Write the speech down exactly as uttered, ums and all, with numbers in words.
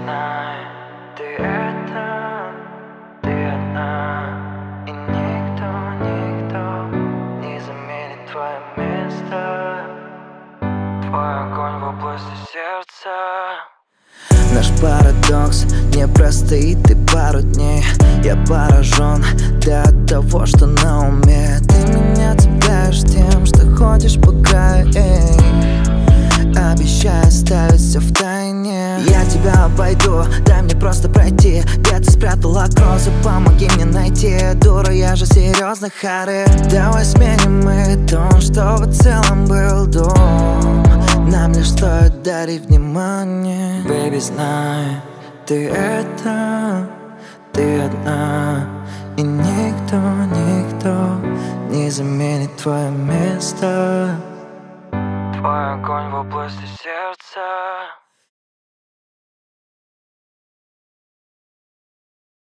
знай, ты это, ты одна, и никто, никто не заменит твое место, твой огонь в области сердца. Наш парадокс не простоит и пару дней. Я поражен до того, что на уме. Ты меня цепляешь тем, что ходишь по краю, обещаю оставить все в тайне. Я тебя обойду, дай мне просто пройти. Где ты спрятала розы, помоги мне найти. Дура, я же серьезно, Хари. Давай сменим мы тон, чтобы в целом был дом. Нам лишь стоит дарить внимание. Бэйби, знай, ты это, ты одна, и никто, никто не заменит твое место, твой огонь в области сердца.